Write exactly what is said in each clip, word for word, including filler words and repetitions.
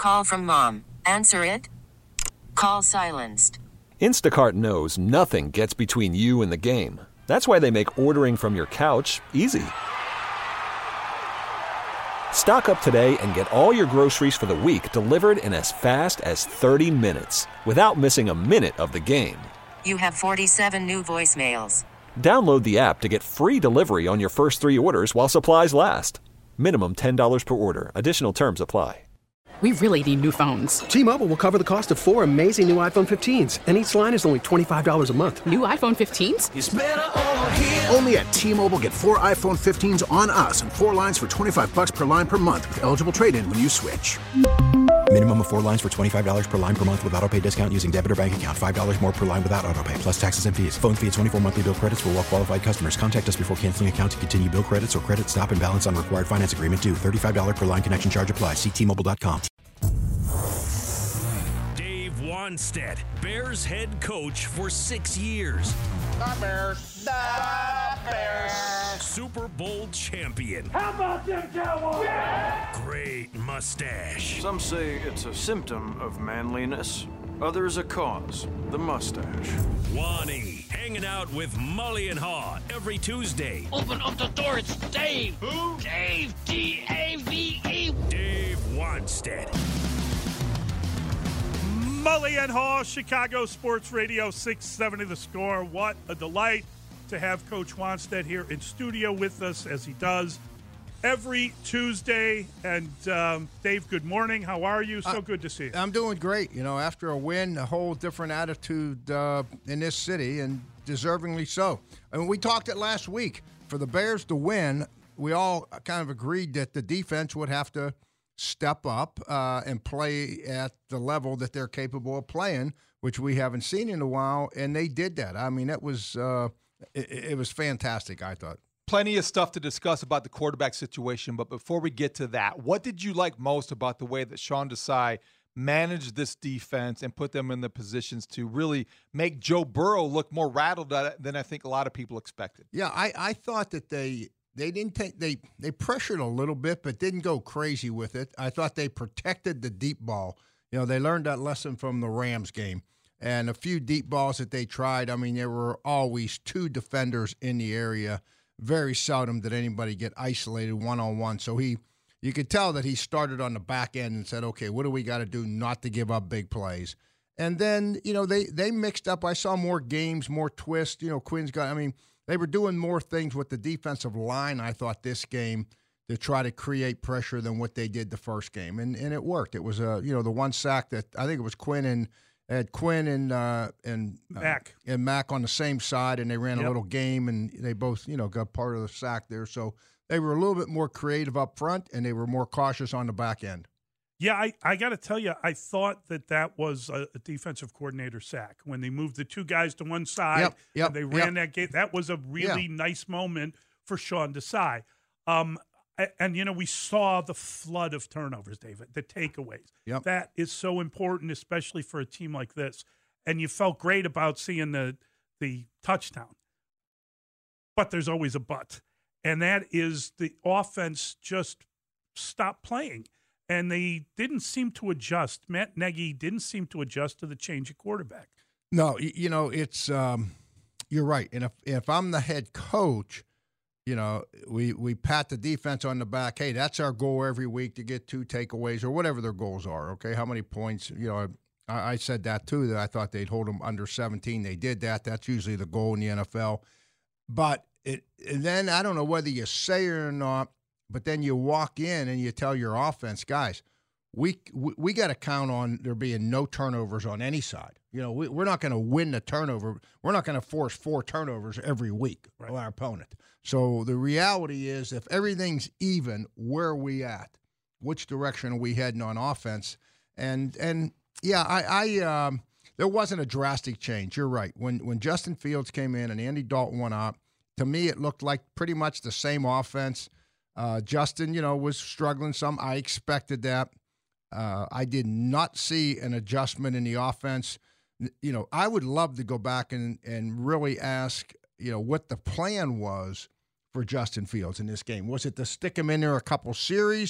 Call from mom. Answer it. Call silenced. Instacart knows nothing gets between you and the game. That's why they make ordering from your couch easy. Stock up today and get all your groceries for the week delivered in as fast as thirty minutes without missing a minute of the game. You have forty-seven new voicemails. Download the app to get free delivery on your first three orders while supplies last. Minimum ten dollars per order. Additional terms apply. We really need new phones. T-Mobile will cover the cost of four amazing new iPhone fifteens, and each line is only twenty-five dollars a month. New iPhone fifteens? It's better over here. Only at T-Mobile, get four iPhone fifteens on us and four lines for twenty-five bucks per line per month with eligible trade-in when you switch. Minimum of four lines for twenty-five dollars per line per month with autopay discount using debit or bank account. five dollars more per line without autopay, plus taxes and fees. Phone fee at twenty-four monthly bill credits for well-qualified customers. Contact us before canceling account to continue bill credits or credit stop and balance on required finance agreement due. thirty-five dollars per line connection charge applies. See T Mobile dot com. Dave Wannstedt, Bears head coach for six years. The Bears. The Bears. Super Bowl champion. How about them Cowboys? Yeah! Great mustache. Some say it's a symptom of manliness. Others a cause. The mustache. Wani, hanging out with Mully and Haw every Tuesday. Open up the door, it's Dave. Who? Dave, D A V E. Dave Wannstedt. Mully and Haw, Chicago Sports Radio six seventy The Score. What a delight to have Coach Wannstedt here in studio with us as he does every Tuesday. And um, Dave, good morning. How are you? So uh, good to see you. I'm doing great. You know, after a win, a whole different attitude uh, in this city, and deservingly so. I mean, we talked it last week. For the Bears to win, we all kind of agreed that the defense would have to step up uh, and play at the level that they're capable of playing, which we haven't seen in a while, and they did that. I mean, it was uh, it, it was fantastic, I thought. Plenty of stuff to discuss about the quarterback situation, but before we get to that, what did you like most about the way that Sean Desai managed this defense and put them in the positions to really make Joe Burrow look more rattled than I think a lot of people expected? Yeah, I, I thought that they they didn't take they they pressured a little bit, but didn't go crazy with it. I thought they protected the deep ball. You know, they learned that lesson from the Rams game. And a few deep balls that they tried, I mean, there were always two defenders in the area. Very seldom did anybody get isolated one-on-one. So he, you could tell that he started on the back end and said, okay, what do we got to do not to give up big plays? And then, you know, they they mixed up. I saw more games, more twists. You know, Quinn's got, I mean, they were doing more things with the defensive line, I thought, this game to try to create pressure than what they did the first game. And and it worked. It was, a you know, the one sack that I think it was Quinn and had Quinn and uh, and uh, Mac and Mac on the same side, and they ran yep. a little game, and they both, you know, got part of the sack there. So they were a little bit more creative up front, and they were more cautious on the back end. Yeah, I, I got to tell you, I thought that that was a, a defensive coordinator sack when they moved the two guys to one side. Yep, yep, and they ran yep. that game. That was a really yeah. nice moment for Sean Desai. Um, And, you know, we saw the flood of turnovers, David, the takeaways. Yep. That is so important, especially for a team like this. And you felt great about seeing the the touchdown. But there's always a but. And that is the offense just stopped playing. And they didn't seem to adjust. Matt Nagy didn't seem to adjust to the change of quarterback. No, you know, it's um, you're right. And if, if I'm the head coach – you know, we, we pat the defense on the back. Hey, that's our goal every week to get two takeaways or whatever their goals are, okay? How many points? You know, I, I said that too, that I thought they'd hold them under seventeen. They did that. That's usually the goal in the N F L. But it, and then I don't know whether you say it or not, but then you walk in and you tell your offense, guys, we we, we got to count on there being no turnovers on any side. You know, we, we're not going to win the turnover. We're not going to force four turnovers every week right. of our opponent. So the reality is, if everything's even, where are we at? Which direction are we heading on offense? And and yeah, I, I um, there wasn't a drastic change. You're right. When when Justin Fields came in and Andy Dalton went out, to me it looked like pretty much the same offense. Uh, Justin, you know, was struggling some. I expected that. Uh, I did not see an adjustment in the offense. You know, I would love to go back and, and really ask, you know, what the plan was for Justin Fields in this game. Was it to stick him in there a couple series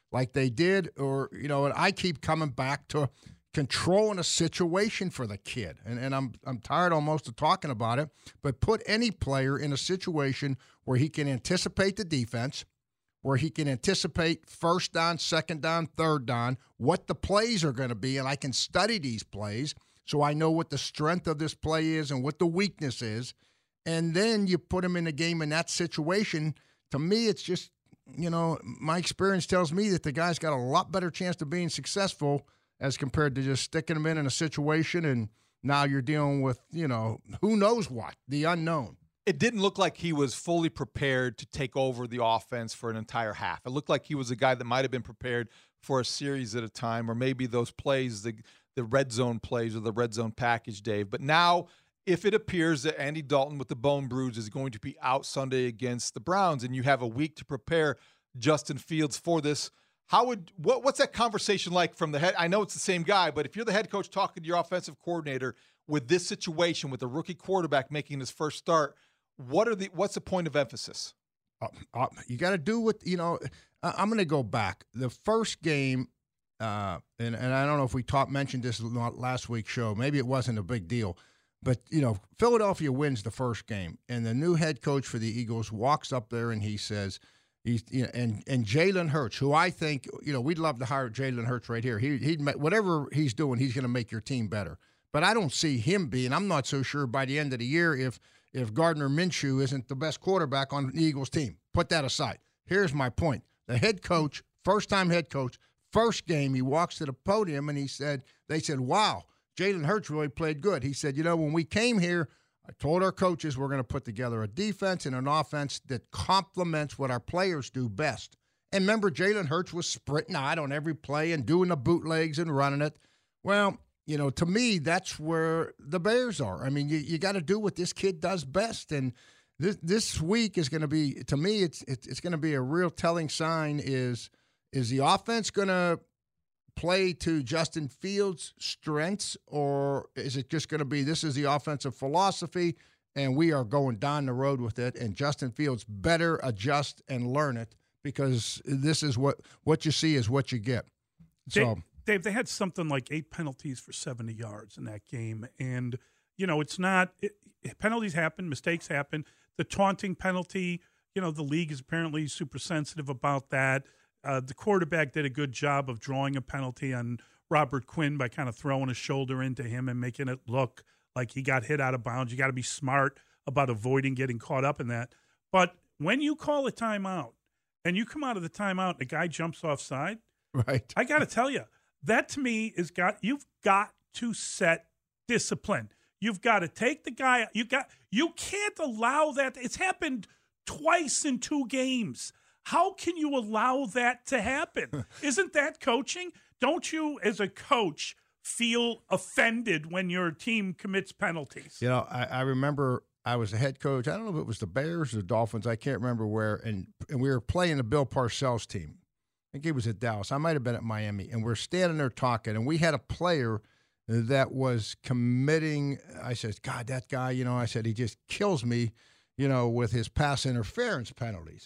like they did, or, you know, and I keep coming back to controlling a situation for the kid. And, and I'm I'm tired almost of talking about it, but put any player in a situation where he can anticipate the defense, where he can anticipate first down, second down, third down, what the plays are going to be, and I can study these plays so I know what the strength of this play is and what the weakness is. And then you put him in a game in that situation. To me, it's just, you know, my experience tells me that the guy's got a lot better chance of being successful as compared to just sticking him in in a situation and now you're dealing with, you know, who knows what, the unknown. It didn't look like he was fully prepared to take over the offense for an entire half. It looked like he was a guy that might have been prepared for a series at a time, or maybe those plays, the the red zone plays or the red zone package, Dave. But now, if it appears that Andy Dalton with the bone bruise is going to be out Sunday against the Browns, and you have a week to prepare Justin Fields for this, how would what, what's that conversation like from the head? I know it's the same guy, but if you're the head coach talking to your offensive coordinator with this situation, with a rookie quarterback making his first start, what are the what's the point of emphasis? Uh, uh, you got to do what, you know, uh, I'm going to go back. The first game, uh, and, and I don't know if we talked, mentioned this last week's show. Maybe it wasn't a big deal. But, you know, Philadelphia wins the first game, and the new head coach for the Eagles walks up there and he says, he's, you know, and, and Jalen Hurts, who I think, you know, we'd love to hire Jalen Hurts right here. He, he'd, whatever he's doing, he's going to make your team better. But I don't see him being, I'm not so sure by the end of the year if if Gardner Minshew isn't the best quarterback on the Eagles team. Put that aside. Here's my point. The head coach, first-time head coach, first game, he walks to the podium and he said, they said, wow, Jalen Hurts really played good. He said, you know, when we came here, I told our coaches we're going to put together a defense and an offense that complements what our players do best. And remember, Jalen Hurts was sprinting out on every play and doing the bootlegs and running it. Well, you know, to me, that's where the Bears are. I mean, you, you got to do what this kid does best. And this this week is going to be, to me, it's it's, it's going to be a real telling sign is, is the offense going to play to Justin Fields' strengths, or is it just going to be this is the offensive philosophy and we are going down the road with it, and Justin Fields better adjust and learn it, because this is what, what you see is what you get. So. Dave, Dave, they had something like eight penalties for seventy yards in that game. And, you know, it's not it, – penalties happen, mistakes happen. The taunting penalty, you know, the league is apparently super sensitive about that. Uh, the quarterback did a good job of drawing a penalty on Robert Quinn by kind of throwing a shoulder into him and making it look like he got hit out of bounds. You got to be smart about avoiding getting caught up in that. But when you call a timeout and you come out of the timeout and the guy jumps offside, right? I got to tell you, that to me is got you've got to set discipline. You've got to take the guy. You got you can't allow that. It's happened twice in two games. How can you allow that to happen? Isn't that coaching? Don't you, as a coach, feel offended when your team commits penalties? You know, I, I remember I was a head coach. I don't know if it was the Bears or the Dolphins. I can't remember where. And, and we were playing the Bill Parcells team. I think he was at Dallas. I might have been at Miami. And we're standing there talking, and we had a player that was committing. I said, God, that guy, you know, I said, he just kills me, you know, with his pass interference penalties.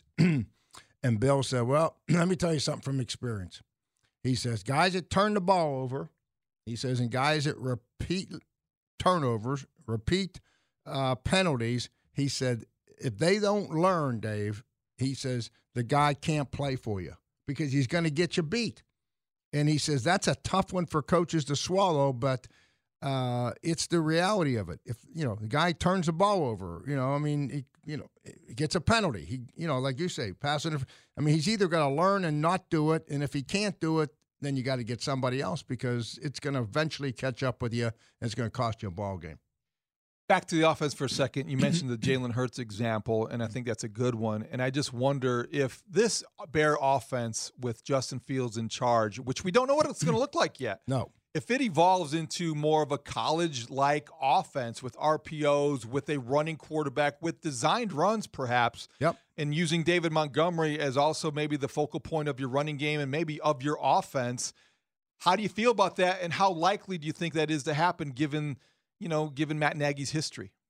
And Bill said, well, let me tell you something from experience. He says, guys that turn the ball over, he says, and guys that repeat turnovers, repeat uh, penalties, he said, if they don't learn, Dave, he says, the guy can't play for you, because he's going to get you beat. And he says that's a tough one for coaches to swallow, but uh, it's the reality of it. If, you know, the guy turns the ball over, you know, I mean, he, you know, he gets a penalty. He, you know, like you say, passing. I mean, he's either going to learn and not do it, and if he can't do it, then you got to get somebody else, because it's going to eventually catch up with you, and it's going to cost you a ball game. Back to the offense for a second. You mentioned the Jalen Hurts example, and I think that's a good one. And I just wonder if this Bear offense with Justin Fields in charge, which we don't know what it's going to look like yet. No. If it evolves into more of a college-like offense with R P Os, with a running quarterback, with designed runs perhaps, yep, and using David Montgomery as also maybe the focal point of your running game and maybe of your offense, how do you feel about that, and how likely do you think that is to happen given – you know, given Matt Nagy's history?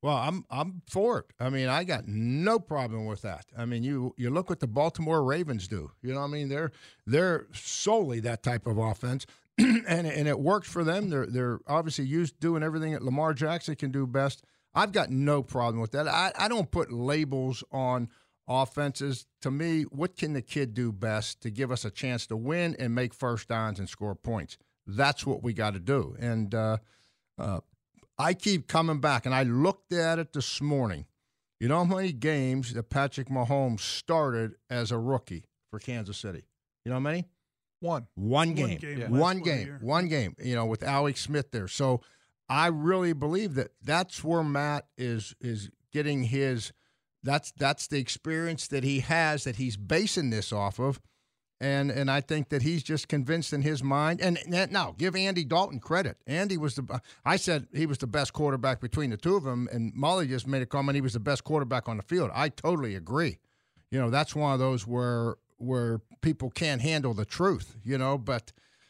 Well, I'm I'm for it. I mean, I got no problem with that. I mean, you you look what the Baltimore Ravens do. You know what I mean? They're they're solely that type of offense, and and it works for them. They're they're obviously used doing everything that Lamar Jackson can do best. I've got no problem with that. I, I don't put labels on offenses. To me, what can the kid do best to give us a chance to win and make first downs and score points? That's what we got to do. And uh, uh, I keep coming back, and I looked at it this morning. You know how many games that Patrick Mahomes started as a rookie for Kansas City? You know how many? One. One game. One game. Yeah. One One game. One game, you know, with Alex Smith there. So I really believe that that's where Matt is is getting his that's that's the experience that he has, that he's basing this off of. And and I think that he's just convinced in his mind. And, and now, give Andy Dalton credit. Andy was the – I said he was the best quarterback between the two of them, and Molly just made a comment he was the best quarterback on the field. I totally agree. You know, that's one of those where where people can't handle the truth, you know, but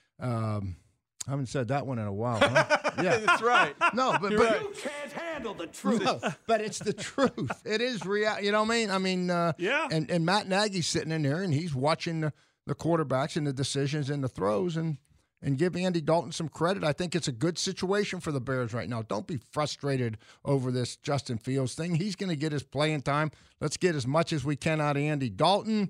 um, I haven't said that one in a while. Huh? Yeah, that's right. No, but, You're but right. You can't handle the truth. No, but it's the truth. It is real. You know what I mean? I mean, uh, yeah. And, and Matt Nagy's sitting in there, and he's watching the, the quarterbacks and the decisions and the throws, and and give Andy Dalton some credit. I think it's a good situation for the Bears right now. Don't be frustrated over this Justin Fields thing. He's going to get his playing time. Let's get as much as we can out of Andy Dalton.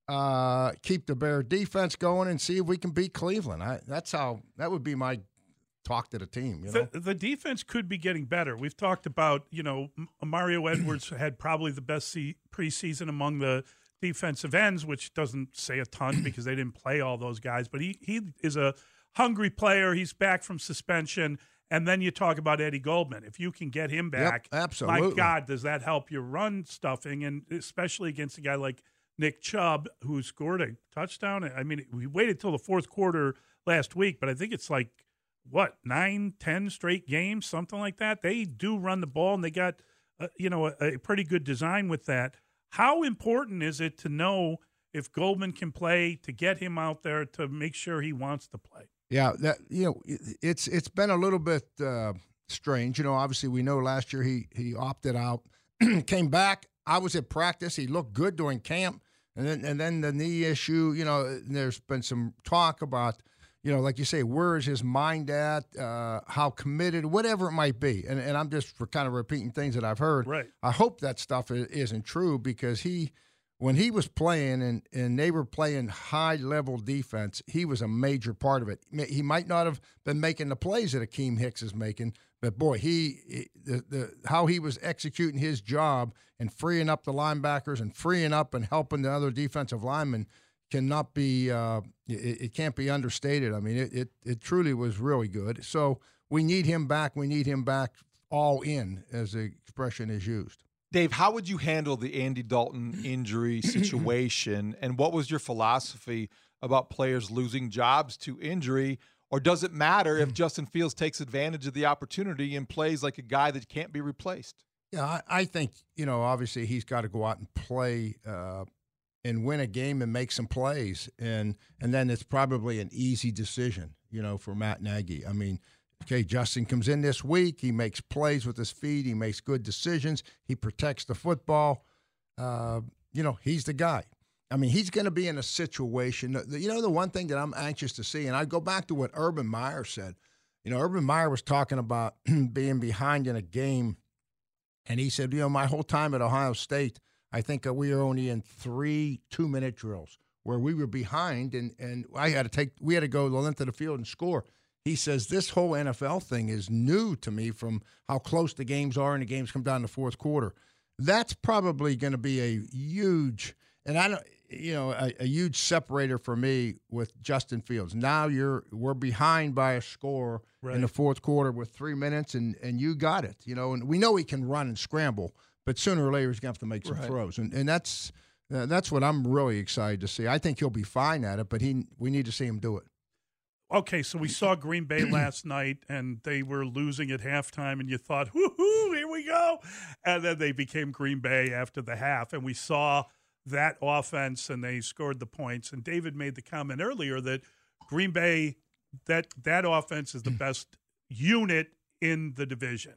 Uh, keep the Bear defense going and see if we can beat Cleveland. I, that's how that would be my talk to the team. You know? the, the defense could be getting better. We've talked about, you know, Mario Edwards had probably the best se- preseason among the defensive ends, which doesn't say a ton because they didn't play all those guys. But he he is a hungry player. He's back from suspension. And then you talk about Eddie Goldman. If you can get him back, yep, absolutely. My God, does that help your run stuffing? And especially against a guy like Nick Chubb, who scored a touchdown. I mean, we waited till the fourth quarter last week, but I think it's like, what, nine, ten straight games, something like that. They do run the ball, and they got, uh, you know, a, a pretty good design with that. How important is it to know if Goldman can play, to get him out there, to make sure he wants to play? Yeah, that you know, it's it's been a little bit uh, strange. You know, obviously we know last year he he opted out, came back. I was at practice. He looked good during camp. And then, and then the knee issue, you know, there's been some talk about, you know, like you say, where is his mind at, uh, how committed, whatever it might be. And and I'm just for kind of repeating things that I've heard. Right. I hope that stuff isn't true, because he, when he was playing and, and they were playing high-level defense, he was a major part of it. He might not have been making the plays that Akeem Hicks is making, but, boy, he the, the how he was executing his job and freeing up the linebackers and freeing up and helping the other defensive linemen cannot be uh, it, it can't be understated. I mean, it, it it truly was really good. So we need him back. We need him back all in, as the expression is used. Dave, how would you handle the Andy Dalton injury situation, and what was your philosophy about players losing jobs to injury? Or does it matter if Justin Fields takes advantage of the opportunity and plays like a guy that can't be replaced? Yeah, I, I think, you know, obviously he's got to go out and play uh, and win a game and make some plays. And and then it's probably an easy decision, you know, for Matt Nagy. I mean, okay, Justin comes in this week. He makes plays with his feet. He makes good decisions. He protects the football. Uh, you know, he's the guy. I mean, he's going to be in a situation. You know, the one thing that I'm anxious to see, and I go back to what Urban Meyer said. You know, Urban Meyer was talking about being behind in a game, and he said, you know, my whole time at Ohio State, I think we were only in three two-minute drills where we were behind, and, and I had to take we had to go the length of the field and score. He says, this whole N F L thing is new to me, from how close the games are and the games come down to the fourth quarter. That's probably going to be a huge, and I don't, you know, a, a huge separator for me with Justin Fields. Now you're we're behind by a score right. in the fourth quarter with three minutes, and, and you got it, you know. And we know he can run and scramble, but sooner or later he's going to have to make some right. throws, and and that's uh, that's what I'm really excited to see. I think he'll be fine at it, but he we need to see him do it. Okay, so we saw Green Bay last night, and they were losing at halftime, and you thought, whoo-hoo, here we go. And then they became Green Bay after the half, and we saw that offense, and they scored the points. And David made the comment earlier that Green Bay, that that offense is the best unit in the division.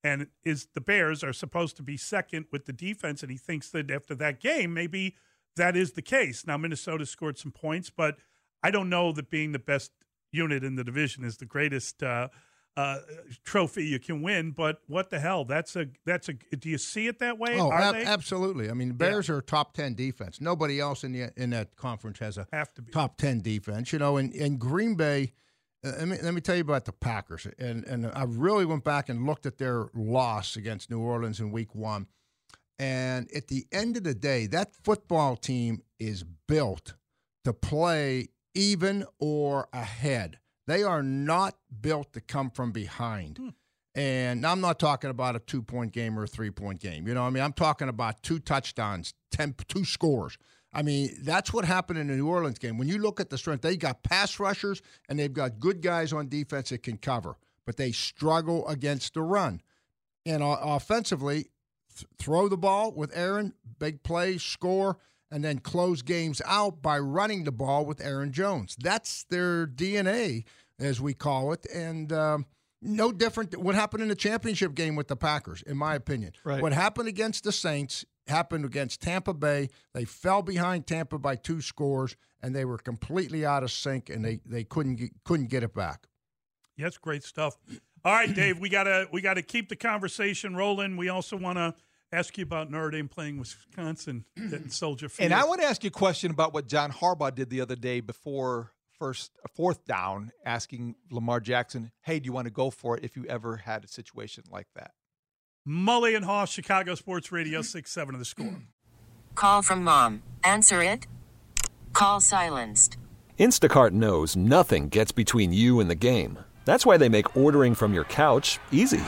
and is the Bears are supposed to be second with the defense, and he thinks that after that game, maybe that is the case. Now, Minnesota scored some points, but I don't know that being the best unit in the division is the greatest uh, uh, trophy you can win. But what the hell? That's a that's a. Do you see it that way? Oh, are ab- they? absolutely. I mean, the Bears Yeah. are a top ten defense. Nobody else in the in that conference has a Have to be. top ten defense. You know, and in Green Bay. Uh, let me let me tell you about the Packers, and and I really went back and looked at their loss against New Orleans in Week One, and at the end of the day, that football team is built to play even or ahead. They are not built to come from behind. Hmm. And I'm not talking about a two-point game or a three-point game. You know what I mean? I'm talking about two touchdowns, ten, two scores. I mean, that's what happened in the New Orleans game. When you look at the strength, they got pass rushers and they've got good guys on defense that can cover, but they struggle against the run. And uh, offensively, th- throw the ball with Aaron, big plays, score, and then close games out by running the ball with Aaron Jones. That's their D N A, as we call it, and um, no different than what happened in the championship game with the Packers, in my opinion. Right. What happened against the Saints happened against Tampa Bay. They fell behind Tampa by two scores, and they were completely out of sync, and they, they couldn't get, couldn't get it back. Yeah, that's great stuff. All right, Dave, we gotta we gotta keep the conversation rolling. We also want to ask you about Notre Dame playing Wisconsin at Soldier Field. And I want to ask you a question about what John Harbaugh did the other day before first fourth down, asking Lamar Jackson, "Hey, do you want to go for it if you ever had a situation like that?" Mully and Haw, Chicago Sports Radio, six seven of the Score. Call from mom. Answer it. Call silenced. Instacart knows nothing gets between you and the game. That's why they make ordering from your couch easy.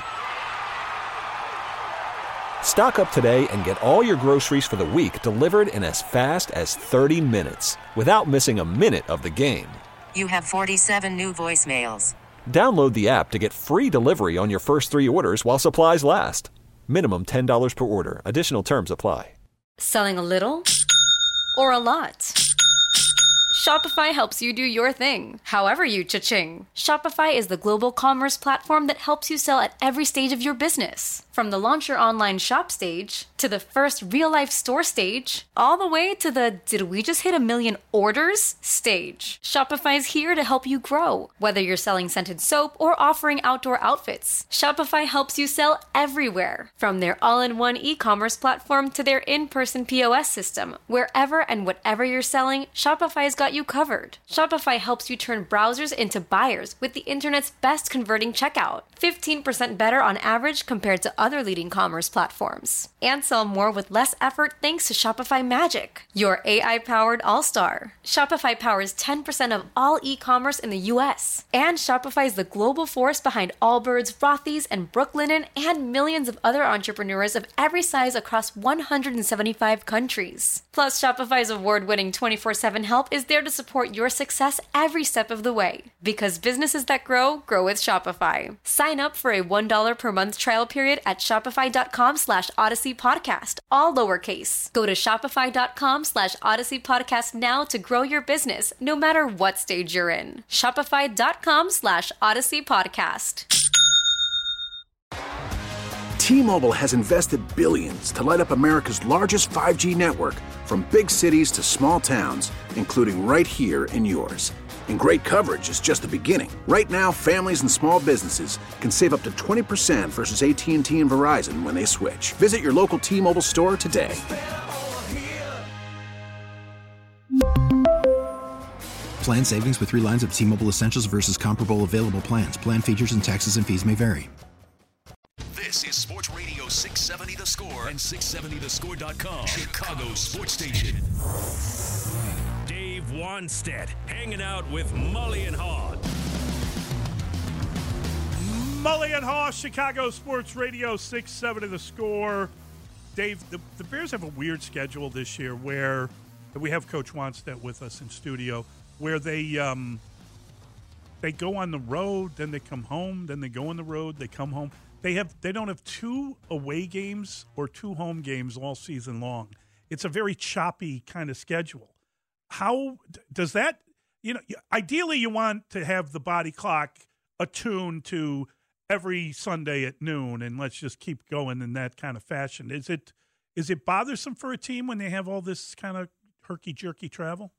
Stock up today and get all your groceries for the week delivered in as fast as thirty minutes without missing a minute of the game. You have forty-seven new voicemails. Download the app to get free delivery on your first three orders while supplies last. Minimum ten dollars per order. Additional terms apply. Selling a little or a lot? Shopify helps you do your thing, however you cha-ching. Shopify is the global commerce platform that helps you sell at every stage of your business. From the launch your online shop stage, to the first real-life store stage, all the way to the did we just hit a million orders stage. Shopify's here to help you grow. Whether you're selling scented soap or offering outdoor outfits, Shopify helps you sell everywhere. From their all-in-one e-commerce platform to their in-person P O S system, wherever and whatever you're selling, Shopify's got you covered. Shopify helps you turn browsers into buyers with the internet's best converting checkout. fifteen percent better on average compared to other leading commerce platforms. And sell more with less effort thanks to Shopify Magic, your A I-powered all-star. Shopify powers ten percent of all e-commerce in the U S. And Shopify is the global force behind Allbirds, Rothy's, and Brooklinen, and millions of other entrepreneurs of every size across one hundred seventy-five countries. Plus, Shopify's award-winning twenty-four seven help is there to support your success every step of the way. Because businesses that grow, grow with Shopify. Sign up for a one dollar per month trial period at shopify.com slash Odyssey Podcast, all lowercase. Go to shopify.com slash Odyssey Podcast now to grow your business, no matter what stage you're in. Shopify.com slash Odyssey Podcast. T-Mobile has invested billions to light up America's largest five G network, from big cities to small towns, including right here in yours. And great coverage is just the beginning. Right now, families and small businesses can save up to twenty percent versus A T and T and Verizon when they switch. Visit your local T-Mobile store today. Plan savings with three lines of T-Mobile Essentials versus comparable available plans. Plan features and taxes and fees may vary. This is Sports Radio six seventy The Score and six seventy the score dot com, Chicago's sports station. Dave Wanstead hanging out with Mully and Haw. Mully and Haw, Chicago Sports Radio, six seventy The Score. Dave, the, the Bears have a weird schedule this year where we have Coach Wanstead with us in studio, where they um, they go on the road, then they come home, then they go on the road, they come home. They have they don't have two away games or two home games all season long. It's a very choppy kind of schedule. How does that, you know, ideally you want to have the body clock attuned to every Sunday at noon, and let's just keep going in that kind of fashion. Is it is it bothersome for a team when they have all this kind of herky-jerky travel?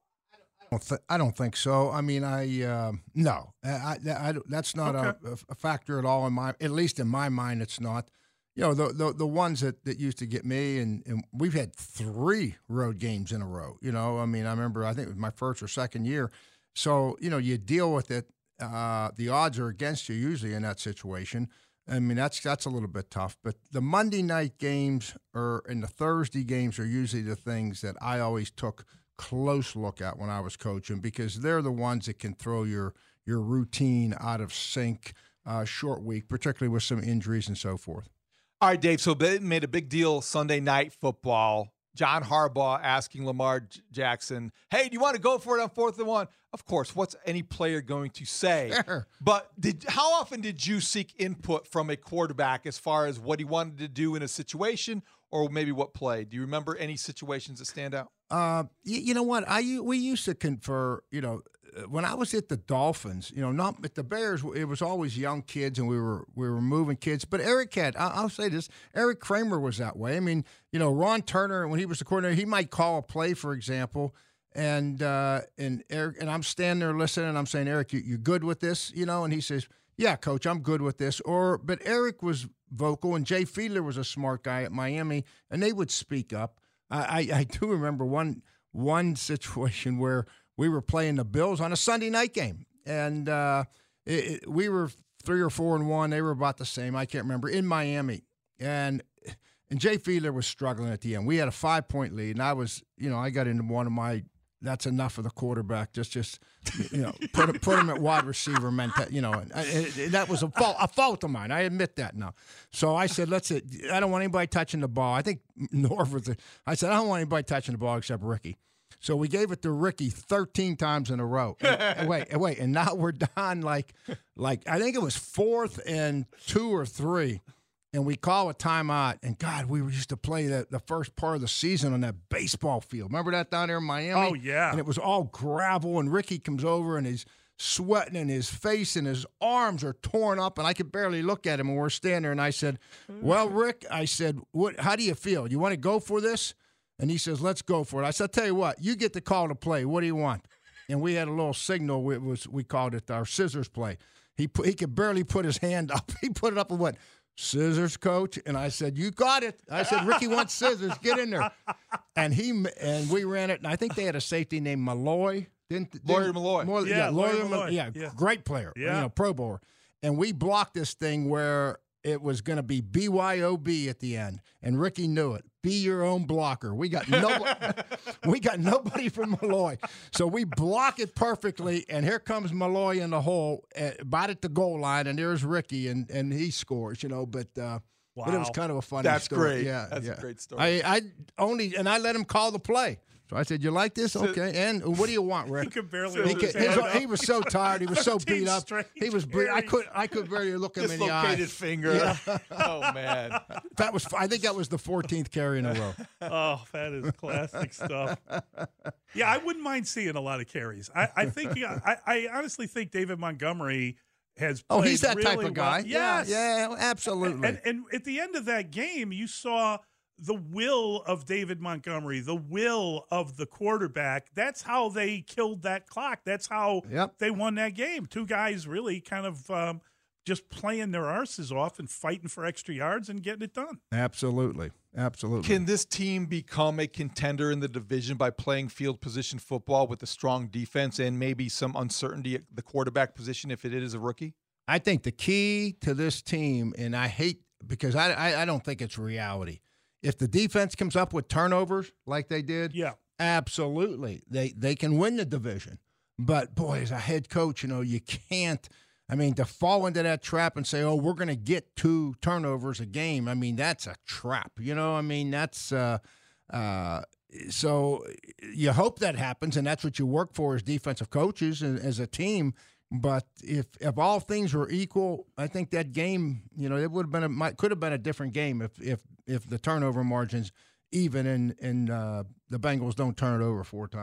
I don't, th- I don't think so. I mean, I uh, no, I, I, I, that's not Okay. a, a factor at all in my. At least in my mind, it's not. You know, the the, the ones that, that used to get me, and, and we've had three road games in a row. You know, I mean, I remember I think it was my first or second year. So you know, you deal with it. Uh, the odds are against you usually in that situation. I mean, that's that's a little bit tough. But the Monday night games or and the Thursday games are usually the things that I always took close look at when I was coaching, because they're the ones that can throw your your routine out of sync uh, short week, particularly with some injuries and so forth. All right, Dave. So they made a big deal Sunday night football. John Harbaugh asking Lamar J- Jackson, "Hey, do you want to go for it on fourth and one?" Of course. What's any player going to say? Sure. But did how often did you seek input from a quarterback as far as what he wanted to do in a situation, or maybe what play? Do you remember any situations that stand out? Uh, you, you know what? I u- we used to confer. You know, when I was at the Dolphins, you know, not at the Bears, it was always young kids, and we were we were moving kids. But Eric had, I, I'll say this, Eric Kramer was that way. I mean, you know, Ron Turner, when he was the coordinator, he might call a play, for example, and uh, and Eric and I'm standing there listening, and I'm saying, Eric, you, you good with this? You know, and he says, yeah, Coach, I'm good with this. Or, but Eric was vocal, and Jay Fiedler was a smart guy at Miami, and they would speak up. I, I, I do remember one one situation where we were playing the Bills on a Sunday night game, and uh, it, it, we were three or four and one. They were about the same. I can't remember, in Miami, and and Jay Fiedler was struggling at the end. We had a five point lead, and I was, you know, I got into one of my that's enough of the quarterback. Just just you know, put put him at wide receiver. Meant that, you know, and, and that was a fault a fault of mine. I admit that now. So I said, let's. I don't want anybody touching the ball. I think Norv was. I said, I don't want anybody touching the ball except Ricky. So we gave it to Ricky thirteen times in a row. And, and wait, and wait, and now we're down like, like I think it was fourth and two or three, and we call a timeout. And God, we used to play the, the first part of the season on that baseball field. Remember that down there in Miami? Oh, yeah. And it was all gravel, and Ricky comes over, and he's sweating, and his face and his arms are torn up, and I could barely look at him, and we're standing there, and I said, well, Rick, I said, what? How do you feel? You want to go for this? And he says, let's go for it. I said, I'll tell you what, you get the call to play. What do you want? And we had a little signal. It was, we called it our scissors play. He put, he could barely put his hand up. He put it up and went, scissors, coach. And I said, you got it. I said, Ricky wants scissors. Get in there. And he and we ran it. And I think they had a safety named Malloy. Didn't, didn't Lawyer Malloy. More, Yeah, yeah, Lawyer Lawyer Malloy. Malloy. Yeah, Yeah. great player. Yeah. You know, Pro Bowler. And we blocked this thing where it was going to be B Y O B at the end. And Ricky knew it. Be your own blocker. We got nobody. we got nobody from Malloy, so we block it perfectly. And here comes Malloy in the hole, uh, about at the goal line, and there's Ricky, and, and he scores. You know, but uh, Wow. but it was kind of a funny. That's story. great. Yeah, That's a yeah. great story. I, I only and I let him call the play. So I said, "You like this? Okay." And what do you want, Rick? He could barely He, hold his could- his- hand up. he was so tired. He was so thirteen beat up. straight He was. Ble- I carries. could. I could barely look him in the eye. Dislocated finger. Yeah. Oh man. That was. I think that was the fourteenth carry in a row. Oh, that is classic stuff. Yeah, I wouldn't mind seeing a lot of carries. I, I think, I, I honestly think David Montgomery has played Oh, he's that really type of guy. well. Yes. Yeah, yeah, absolutely. And, and at the end of that game, you saw the will of David Montgomery, the will of the quarterback. That's how they killed that clock. That's how Yep. they won that game. Two guys really kind of um, just playing their arses off and fighting for extra yards and getting it done. Absolutely. Absolutely. Can this team become a contender in the division by playing field position football with a strong defense and maybe some uncertainty at the quarterback position if it is a rookie? I think the key to this team, and I hate because I, I, I don't think it's reality. If the defense comes up with turnovers like they did, Yeah. absolutely. They they can win the division. But, boy, as a head coach, you know, you can't – I mean, to fall into that trap and say, oh, we're going to get two turnovers a game, I mean, that's a trap. You know, I mean, that's uh, uh, – so you hope that happens, and that's what you work for as defensive coaches and as a team. But if if all things were equal, I think that game, you know, it would have been a might, could have been a different game if if if the turnover margins even and and uh, the Bengals don't turn it over four times.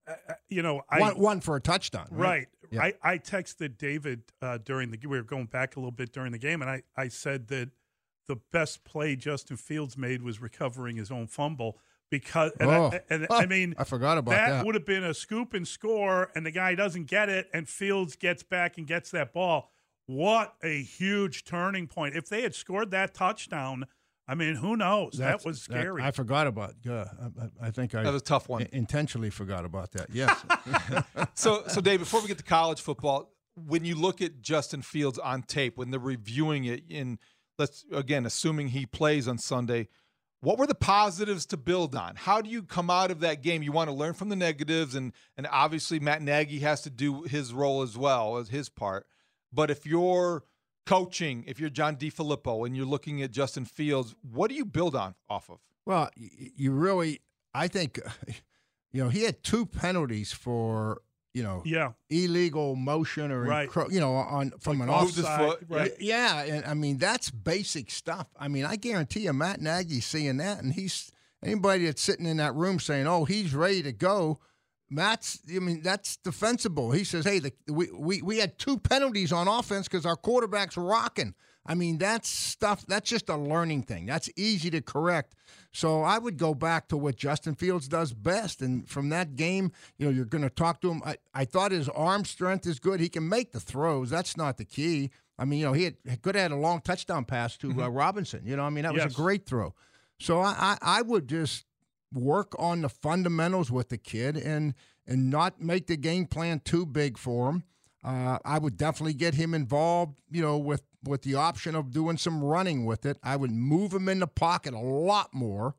uh, you know, I one, one for a touchdown. Right. Right. Yeah. I, I texted David uh, during the we were going back a little bit during the game, and I, I said that the best play Justin Fields made was recovering his own fumble because and, oh. I, and oh, I mean I forgot about that. That would have been a scoop and score, and the guy doesn't get it, and Fields gets back and gets that ball. What a huge turning point! If they had scored that touchdown, I mean, who knows? That's, that was scary. That, I forgot about. Uh, I, I think I that was a tough one. Intentionally forgot about that. Yes. so, so Dave, before we get to college football, when you look at Justin Fields on tape, when they're reviewing it, in let's again assuming he plays on Sunday, what were the positives to build on? How do you come out of that game? You want to learn from the negatives, and and obviously Matt Nagy has to do his role as well as his part. But if you're coaching, if you're John DeFilippo and you're looking at Justin Fields, what do you build on off of? Well, you really, I think, you know, he had two penalties for, you know, yeah. illegal motion or, right. encro- you know, on from like an offside. Foot. Right. Yeah, and I mean, that's basic stuff. I mean, I guarantee you Matt Nagy's seeing that, and he's anybody that's sitting in that room saying, oh, he's ready to go. Matt's, I mean, that's defensible. He says, hey, the, we, we, we had two penalties on offense because our quarterback's rocking. I mean, that's stuff, that's just a learning thing. That's easy to correct. So I would go back to what Justin Fields does best. And from that game, you know, you're going to talk to him. I, I thought his arm strength is good. He can make the throws. That's not the key. I mean, you know, he had, could have had a long touchdown pass to mm-hmm. uh, Robinson. You know, I mean, that was yes. a great throw. So I, I, I would just work on the fundamentals with the kid and and not make the game plan too big for him. Uh, I would definitely get him involved, you know, with, with the option of doing some running with it. I would move him in the pocket a lot more.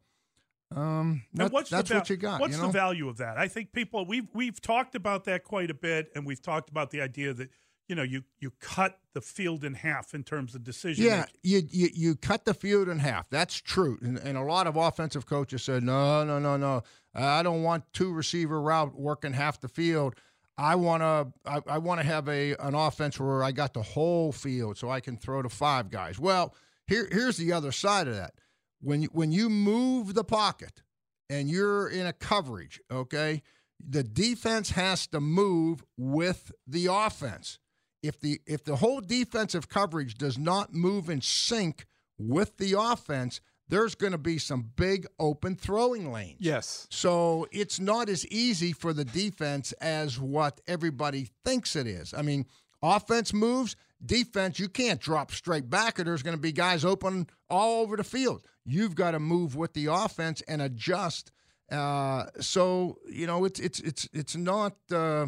Um, that, what's that's the val- what you got. What's you know? the value of that? I think people we've we've talked about that quite a bit, and we've talked about the idea that you know you you cut the field in half in terms of decision. Yeah, making. you, you you cut the field in half. That's true, and, and a lot of offensive coaches said, no, no, no, no. I don't want two receiver route working half the field. I want to I, I want to have a an offense where I got the whole field so I can throw to five guys. Well, here here's the other side of that. When you, when you move the pocket and you're in a coverage, okay, the defense has to move with the offense. If the if the whole defensive coverage does not move in sync with the offense, there's going to be some big open throwing lanes. Yes. So it's not as easy for the defense as what everybody thinks it is. I mean, offense moves, defense, you can't drop straight back or there's going to be guys open all over the field. You've got to move with the offense and adjust. Uh, so, you know, it's it's it's it's not uh,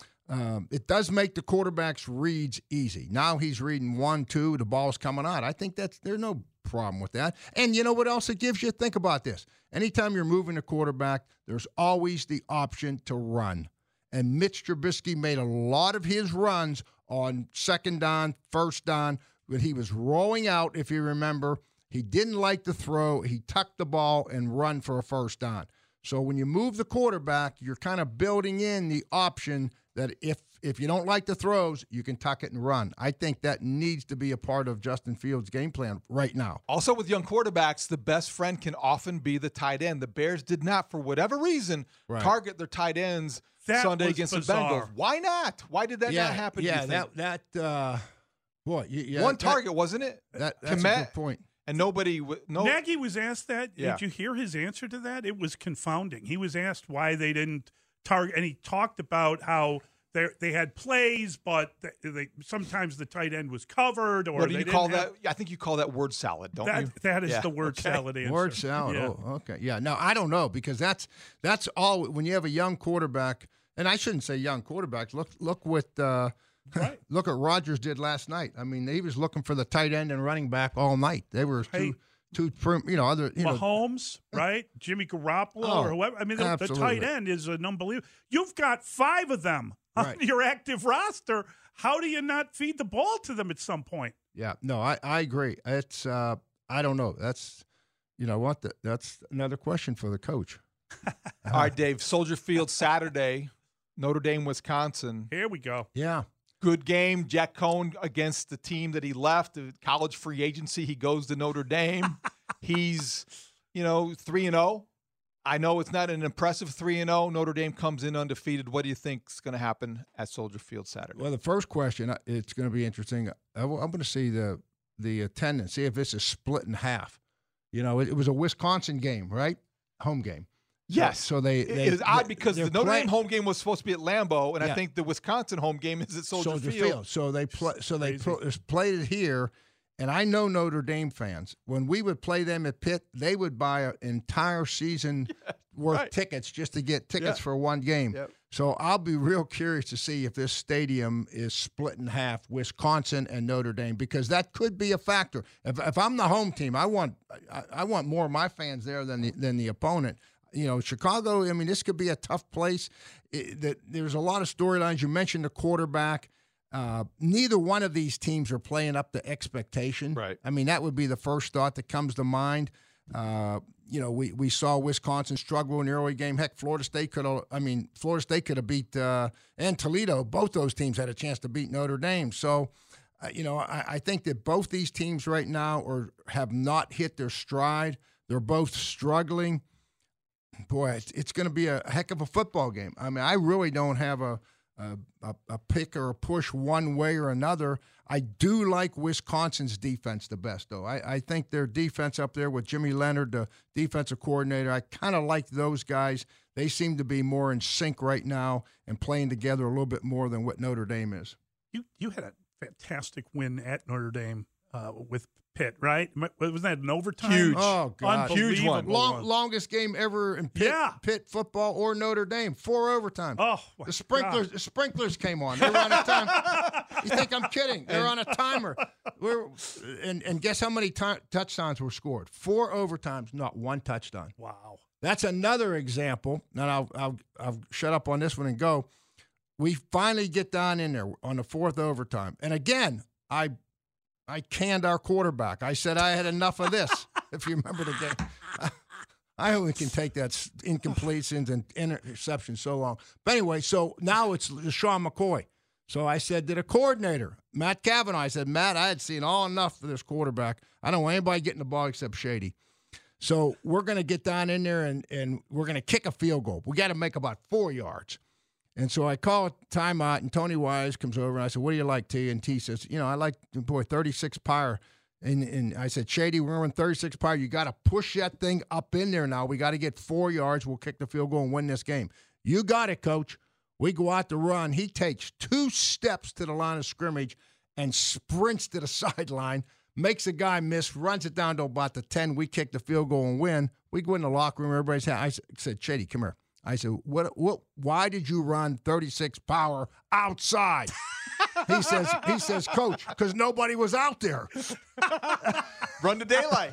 um, it does make the quarterback's reads easy. Now he's reading one, two, the ball's coming out. I think that's there's no problem with that. And you know what else it gives you? Think about this. Anytime you're moving a quarterback, there's always the option to run. And Mitch Trubisky made a lot of his runs on second down, first down, when he was rolling out, if you remember. He didn't like the throw. He tucked the ball and run for a first down. So when you move the quarterback, you're kind of building in the option that if if you don't like the throws, you can tuck it and run. I think that needs to be a part of Justin Fields' game plan right now. Also with young quarterbacks, the best friend can often be the tight end. The Bears did not, for whatever reason, right. target their tight ends that Sunday against bizarre. the Bengals. Why not? Why did that yeah, not happen? Yeah, that that uh, boy, yeah, one that, target, wasn't it? That, that's Komet, a good point. And nobody, no. Nagy was asked that. Yeah. Did you hear his answer to that? It was confounding. He was asked why they didn't target, and he talked about how they they had plays, but they, they sometimes the tight end was covered. Or what do they you didn't call have, that? I think you call that word salad, don't that, you? That is yeah. the word okay. salad answer. Word salad. Yeah. Oh, okay. Yeah. No, I don't know because that's that's all. When you have a young quarterback, and I shouldn't say young quarterbacks. Look, look what. Uh, Right. Look what Rodgers did last night. I mean, he was looking for the tight end and running back all night. They were hey, two, two, you know, other, you Mahomes, know, right? Jimmy Garoppolo oh, or whoever. I mean, the, the tight end is an unbelievable. You've got five of them on right. your active roster. How do you not feed the ball to them at some point? Yeah, no, I, I agree. It's, uh, I don't know. That's, you know what? The, that's another question for the coach. All right, Dave. Soldier Field Saturday, Notre Dame, Wisconsin. Here we go. Yeah. Good game. Jack Cohn against the team that he left, the college free agency. He goes to Notre Dame. He's, you know, three and oh. I know it's not an impressive three and oh. Notre Dame comes in undefeated. What do you think is going to happen at Soldier Field Saturday? Well, the first question, it's going to be interesting. I'm going to see the the attendance, see if this is split in half. You know, it, it was a Wisconsin game, right? Home game. Yes. So, so they, they it is odd because the Notre play- Dame home game was supposed to be at Lambeau, and yeah. I think the Wisconsin home game is at Soldier, Soldier Field. Field. So they play. So they pro- played it here, and I know Notre Dame fans. When we would play them at Pitt, they would buy an entire season yeah, worth right. tickets just to get tickets yeah. for one game. Yep. So I'll be real curious to see if this stadium is split in half, Wisconsin and Notre Dame, because that could be a factor. If, if I'm the home team, I want I, I want more of my fans there than the, than the opponent. You know, Chicago, I mean, this could be a tough place. It, that there's a lot of storylines. You mentioned the quarterback. Uh, neither one of these teams are playing up to expectation. Right. I mean, that would be the first thought that comes to mind. Uh, you know, we, we saw Wisconsin struggle in the early game. Heck, Florida State could have, I mean, Florida State could have beat, uh, and Toledo, both those teams had a chance to beat Notre Dame. So, uh, you know, I, I think that both these teams right now are have not hit their stride. They're both struggling. Boy, it's, it's going to be a heck of a football game. I mean, I really don't have a, a, a pick or a push one way or another. I do like Wisconsin's defense the best, though. I, I think their defense up there with Jimmy Leonard, the defensive coordinator, I kind of like those guys. They seem to be more in sync right now and playing together a little bit more than what Notre Dame is. You you had a fantastic win at Notre Dame uh, with Pitt, right? Wasn't that an overtime? Huge. Oh, God. Huge one. Long, longest game ever in Pitt, yeah. Pitt football or Notre Dame. Four overtime. Oh, the sprinklers, the sprinklers came on. They were on a timer. You think I'm kidding? They're on a timer. We're, and, and guess how many t- touchdowns were scored? Four overtimes, not one touchdown. Wow. That's another example. Now, I'll, I'll, I'll shut up on this one and go. We finally get down in there on the fourth overtime. And again, I I canned our quarterback. I said I had enough of this, if you remember the game. I, I only can take that incompletions and interceptions so long. But anyway, so now it's Sean McCoy. So I said to the coordinator, Matt Kavanaugh, I said, Matt, I had seen all enough for this quarterback. I don't want anybody getting the ball except Shady. So we're going to get down in there, and, and we're going to kick a field goal. We got to make about four yards. And so I call a timeout, and Tony Wise comes over, and I said, what do you like, T? And T says, you know, I like, boy, thirty-six Pyre. And, and I said, Shady, we're in thirty-six Pyre. You got to push that thing up in there now. We got to get four yards. We'll kick the field goal and win this game. You got it, Coach. We go out to run. He takes two steps to the line of scrimmage and sprints to the sideline, makes a guy miss, runs it down to about the ten. We kick the field goal and win. We go in the locker room. Everybody's happy. I said, Shady, come here. I said, "What? What? Why did you run thirty-six Power outside?" He says, "He says, Coach, because nobody was out there." Run the daylight.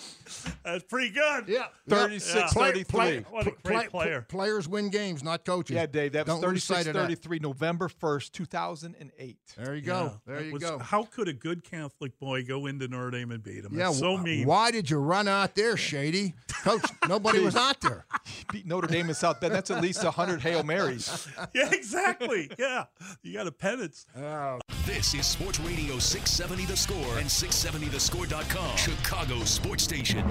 That's pretty good. Yeah, thirty-six thirty-three. Play, what a great play, player. Players win games, not coaches. Yeah, Dave, that was Don't lose sight thirty-six of that. thirty-three, November first, two thousand eight. There you go. Yeah, there you was, go. How could a good Catholic boy go into Notre Dame and beat him? Yeah, That's so wh- mean. Why did you run out there, Shady? Coach, nobody was out there. Beat Notre Dame in South Bend. That's at least one hundred Hail Marys. Yeah, exactly. Yeah, you got a penance. Oh. This is Sports Radio six seventy The Score and six seventy the score dot com, Chicago Sports Station.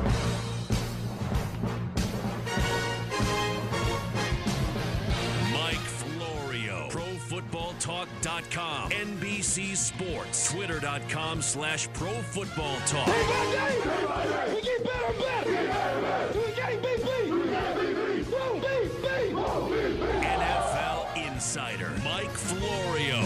Mike Florio, Pro Football Talk dot com, N B C Sports, Twitter dot com slash Pro Football Talk. We get better and better. We got beat, beat. Beat, beat. N F L Insider, Mike Florio.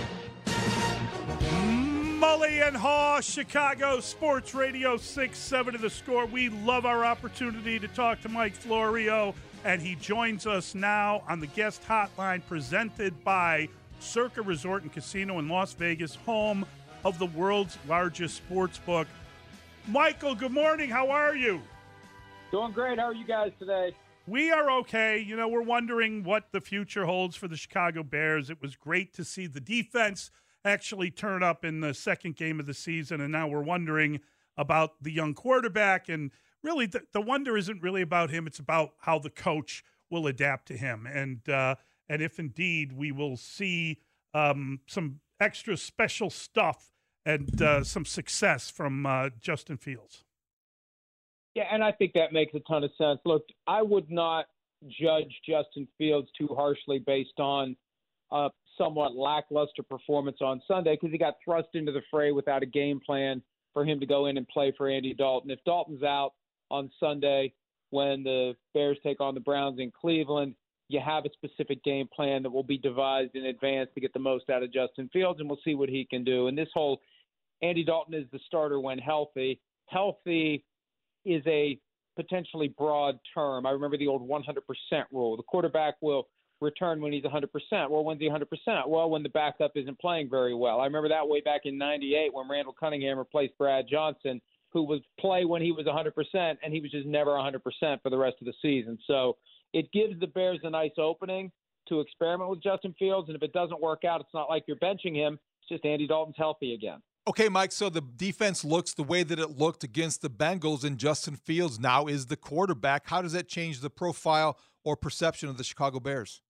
Mully and Haw, Chicago Sports Radio six seventy The Score. We love our opportunity to talk to Mike Florio, and he joins us now on the guest hotline presented by Circa Resort and Casino in Las Vegas, home of the world's largest sports book. Michael, good morning. How are you? Doing great. How are you guys today? We are okay. You know, we're wondering what the future holds for the Chicago Bears. It was great to see the defense actually turn up in the second game of the season, and now we're wondering about the young quarterback. And really, the, the wonder isn't really about him. It's about how the coach will adapt to him, and uh, and if indeed we will see um, some extra special stuff and uh, some success from uh, Justin Fields. Yeah, and I think that makes a ton of sense. Look, I would not judge Justin Fields too harshly based on a somewhat lackluster performance on Sunday because he got thrust into the fray without a game plan for him to go in and play for Andy Dalton. If Dalton's out on Sunday when the Bears take on the Browns in Cleveland, you have a specific game plan that will be devised in advance to get the most out of Justin Fields, and we'll see what he can do. And this whole Andy Dalton is the starter when healthy. Healthy is a potentially broad term. I remember the old one hundred percent rule. The quarterback will return when he's one hundred percent. Well, when's he one hundred percent? Well, when the backup isn't playing very well. I remember that way back in ninety-eight when Randall Cunningham replaced Brad Johnson, who would play when he was one hundred percent, and he was just never one hundred percent for the rest of the season. So it gives the Bears a nice opening to experiment with Justin Fields, and if it doesn't work out, it's not like you're benching him. It's just Andy Dalton's healthy again. Okay, Mike, so the defense looks the way that it looked against the Bengals, and Justin Fields now is the quarterback. How does that change the profile or perception of the Chicago Bears?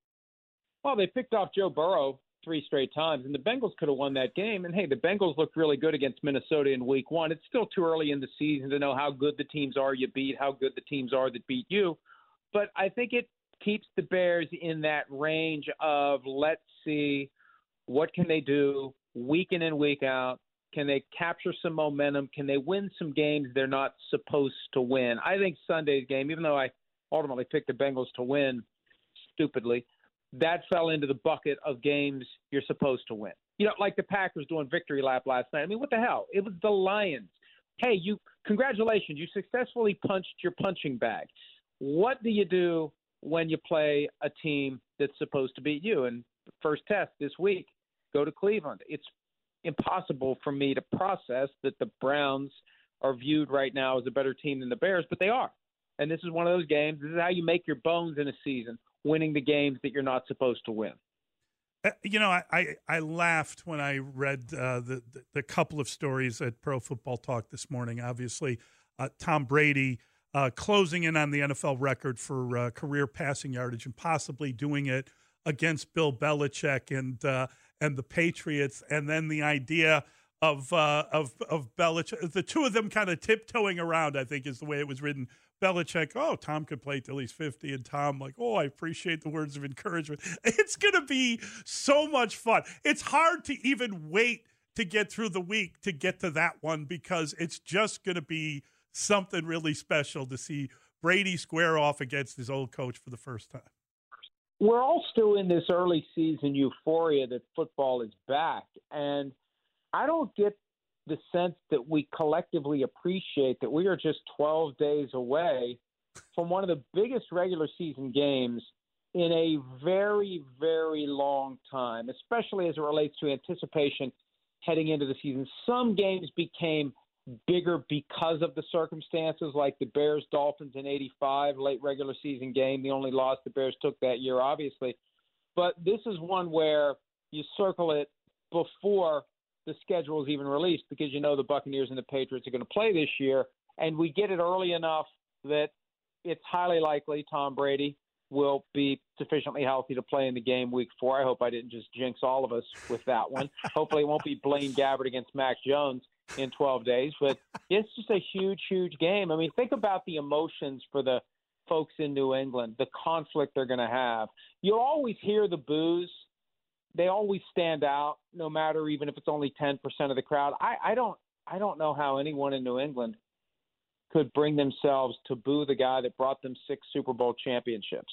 Well, they picked off Joe Burrow three straight times, and the Bengals could have won that game. And, hey, the Bengals looked really good against Minnesota in week one. It's still too early in the season to know how good the teams are you beat, how good the teams are that beat you. But I think it keeps the Bears in that range of let's see what can they do week in and week out. Can they capture some momentum? Can they win some games they're not supposed to win? I think Sunday's game, even though I ultimately picked the Bengals to win stupidly, that fell into the bucket of games you're supposed to win. You know, like the Packers doing victory lap last night. I mean, what the hell? It was the Lions. Hey, you congratulations. You successfully punched your punching bag. What do you do when you play a team that's supposed to beat you? And first test this week, go to Cleveland. It's impossible for me to process that the Browns are viewed right now as a better team than the Bears, but they are. And this is one of those games. This is how you make your bones in a season, winning the games that you're not supposed to win. Uh, you know, I, I, I laughed when I read uh, the, the, the couple of stories at Pro Football Talk this morning. Obviously, uh, Tom Brady uh, closing in on the N F L record for uh, career passing yardage and possibly doing it against Bill Belichick and uh, and the Patriots, and then the idea of uh, of of Belichick, the two of them kind of tiptoeing around, I think is the way it was written. Belichick, oh, Tom could play till he's fifty, and Tom like, oh, I appreciate the words of encouragement. It's going to be so much fun. It's hard to even wait to get through the week to get to that one because it's just going to be something really special to see Brady square off against his old coach for the first time. We're all still in this early season euphoria that football is back, and I don't get the sense that we collectively appreciate that we are just twelve days away from one of the biggest regular season games in a very, very long time, especially as it relates to anticipation heading into the season. Some games became bigger because of the circumstances, like the Bears-Dolphins in eighty-five, late regular season game, the only loss the Bears took that year, obviously. But this is one where you circle it before the schedule is even released because you know the Buccaneers and the Patriots are going to play this year, and we get it early enough that it's highly likely Tom Brady will be sufficiently healthy to play in the game week four. I hope I didn't just jinx all of us with that one. Hopefully it won't be Blaine Gabbert against Mac Jones in twelve days, but it's just a huge, huge game. I mean, think about the emotions for the folks in New England, the conflict they're going to have. You'll always hear the boos. They always stand out, no matter even if it's only ten percent of the crowd. I, I don't I don't know how anyone in New England could bring themselves to boo the guy that brought them six Super Bowl championships.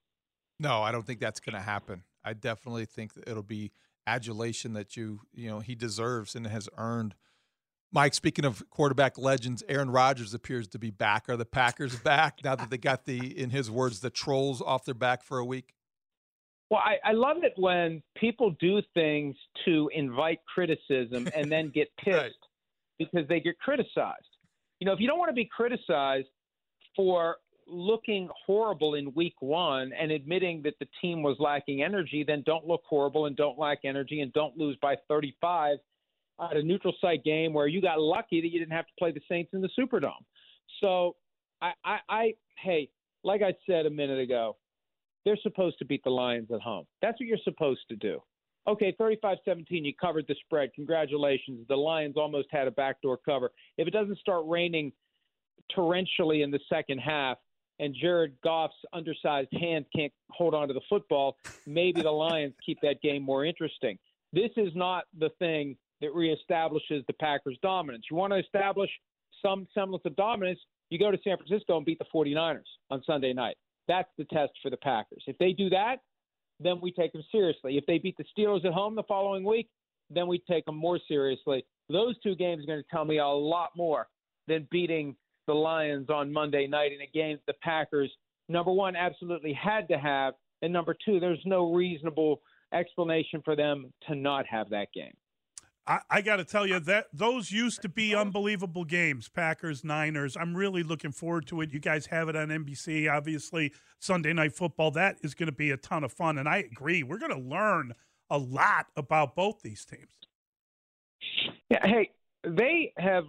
No, I don't think that's going to happen. I definitely think that it'll be adulation that you you know he deserves and has earned. Mike, speaking of quarterback legends, Aaron Rodgers appears to be back. Are the Packers back now that they got the, in his words, the trolls off their back for a week? Well, I, I love it when people do things to invite criticism and then get pissed right. because they get criticized. You know, if you don't want to be criticized for looking horrible in week one and admitting that the team was lacking energy, then don't look horrible and don't lack energy and don't lose by thirty-five at a neutral site game where you got lucky that you didn't have to play the Saints in the Superdome. So, I, I, I hey, like I said a minute ago, they're supposed to beat the Lions at home. That's what you're supposed to do. Okay, thirty-five seventeen, you covered the spread. Congratulations. The Lions almost had a backdoor cover. If it doesn't start raining torrentially in the second half and Jared Goff's undersized hand can't hold on to the football, maybe the Lions keep that game more interesting. This is not the thing that reestablishes the Packers' dominance. You want to establish some semblance of dominance, you go to San Francisco and beat the forty-niners on Sunday night. That's the test for the Packers. If they do that, then we take them seriously. If they beat the Steelers at home the following week, then we take them more seriously. Those two games are going to tell me a lot more than beating the Lions on Monday night in a game the Packers, number one, absolutely had to have, and number two, there's no reasonable explanation for them to not have that game. I, I got to tell you that those used to be unbelievable games, Packers, Niners. I'm really looking forward to it. You guys have it on N B C, obviously, Sunday Night Football. That is going to be a ton of fun, and I agree. We're going to learn a lot about both these teams. Yeah, hey, they have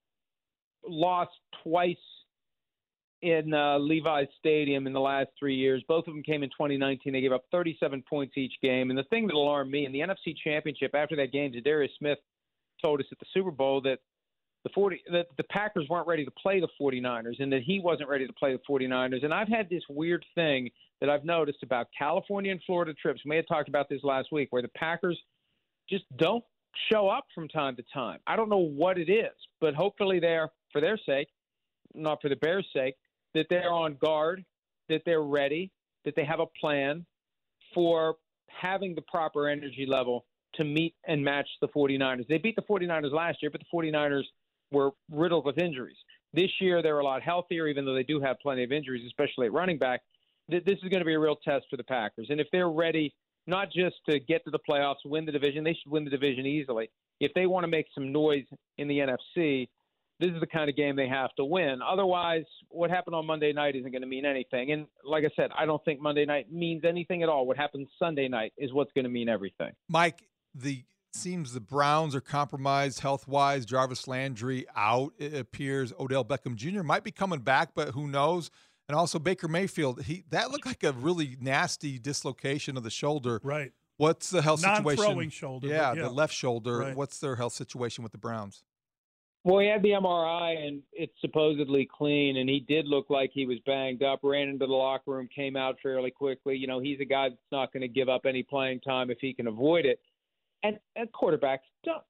lost twice in uh, Levi's Stadium in the last three years. Both of them came in twenty nineteen. They gave up thirty-seven points each game. And the thing that alarmed me in the N F C Championship after that game, Zadarius Smith told us at the Super Bowl that the forty that the Packers weren't ready to play the forty-niners and that he wasn't ready to play the forty-niners. And I've had this weird thing that I've noticed about California and Florida trips. We may have talked about this last week, where the Packers just don't show up from time to time. I don't know what it is, but hopefully they're, for their sake, not for the Bears' sake, that they're on guard, that they're ready, that they have a plan for having the proper energy level to meet and match the forty-niners. They beat the forty-niners last year, but the forty-niners were riddled with injuries. This year they're a lot healthier, even though they do have plenty of injuries, especially at running back. This is going to be a real test for the Packers. And if they're ready not just to get to the playoffs, win the division, they should win the division easily. If they want to make some noise in the N F C, this is the kind of game they have to win. Otherwise, what happened on Monday night isn't going to mean anything. And like I said, I don't think Monday night means anything at all. What happens Sunday night is what's going to mean everything. Mike, the seems the Browns are compromised health-wise. Jarvis Landry out, it appears. Odell Beckham Junior might be coming back, but who knows? And also Baker Mayfield. He that looked like a really nasty dislocation of the shoulder. Right. What's the health situation? Non-throwing shoulder. Yeah, yeah, the left shoulder. Right. What's their health situation with the Browns? Well, he had the M R I, and it's supposedly clean, and he did look like he was banged up, ran into the locker room, came out fairly quickly. You know, he's a guy that's not going to give up any playing time if he can avoid it. And, and quarterbacks, don't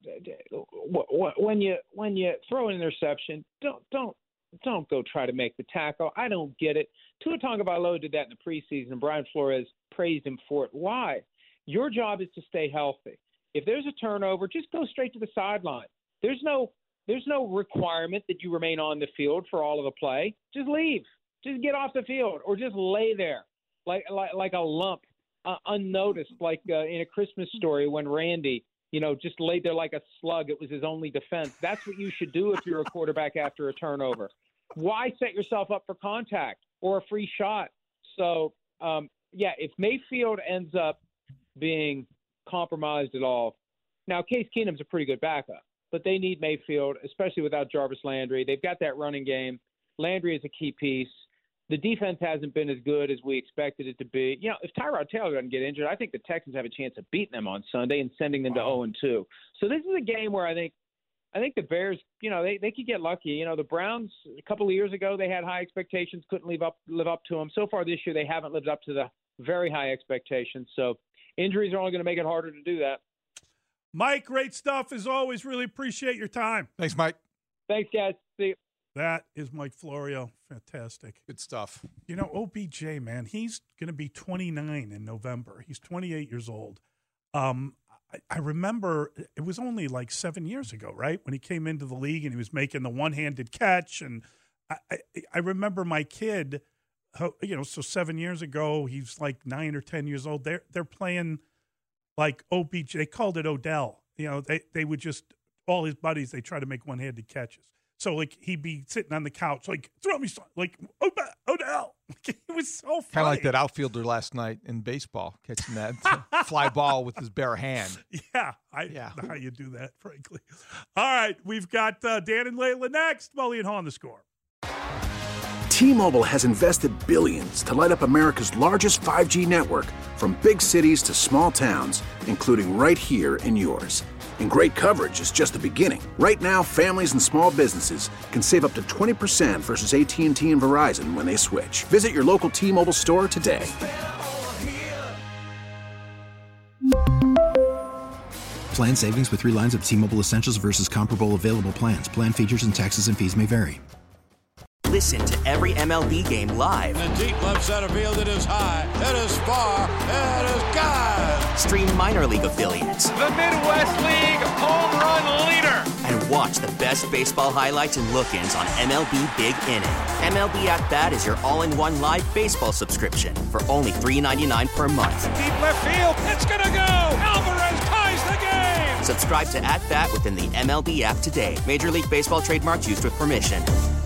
when you when you throw an interception, don't don't don't go try to make the tackle. I don't get it. Tua Tagovailoa did that in the preseason, and Brian Flores praised him for it. Why? Your job is to stay healthy. If there's a turnover, just go straight to the sideline. There's no There's no requirement that you remain on the field for all of the play. Just leave. Just get off the field, or just lay there like like, like a lump, uh, unnoticed, like uh, in A Christmas Story when Randy, you know, just laid there like a slug. It was his only defense. That's what you should do if you're a quarterback after a turnover. Why set yourself up for contact or a free shot? So, um, yeah, if Mayfield ends up being compromised at all, now Case Keenum's a pretty good backup. But they need Mayfield, especially without Jarvis Landry. They've got that running game. Landry is a key piece. The defense hasn't been as good as we expected it to be. You know, if Tyrod Taylor doesn't get injured, I think the Texans have a chance of beating them on Sunday and sending them wow. to oh and two. So this is a game where I think I think the Bears, you know, they, they could get lucky. You know, the Browns, a couple of years ago, they had high expectations, couldn't live up live up to them. So far this year, they haven't lived up to the very high expectations. So injuries are only going to make it harder to do that. Mike, great stuff as always. Really appreciate your time. Thanks, Mike. Thanks, guys. See you. That is Mike Florio. Fantastic. Good stuff. You know, O B J, man, he's going to be twenty-nine in November. He's twenty-eight years old. Um, I, I remember it was only like seven years ago, right, when he came into the league and he was making the one-handed catch. And I, I, I remember my kid, you know, so seven years ago, he's like nine or ten years old. They're, they're playing like O B J. They called it Odell. You know, they, they would just, all his buddies, they try to make one-handed catches. So, like, he'd be sitting on the couch, like, throw me some, like, Odell. It was so funny. Kind of like that outfielder last night in baseball, catching that fly ball with his bare hand. Yeah, I yeah. know how you do that, frankly. All right, we've got uh, Dan and Layla next. Mully and Haw on The Score. T-Mobile has invested billions to light up America's largest five G network, from big cities to small towns, including right here in yours. And great coverage is just the beginning. Right now, families and small businesses can save up to twenty percent versus A T and T and Verizon when they switch. Visit your local T-Mobile store today. Plan savings with three lines of T-Mobile Essentials versus comparable available plans. Plan features and taxes and fees may vary. Listen to every M L B game live. In the deep left center field, it is high, it is far, it is gone. Stream minor league affiliates. The Midwest League home run leader. And watch the best baseball highlights and look-ins on M L B Big Inning. M L B At Bat is your all-in-one live baseball subscription for only three ninety-nine per month. Deep left field, it's gonna go. Alvarez ties the game. Subscribe to At Bat within the M L B app today. Major League Baseball trademarks used with permission.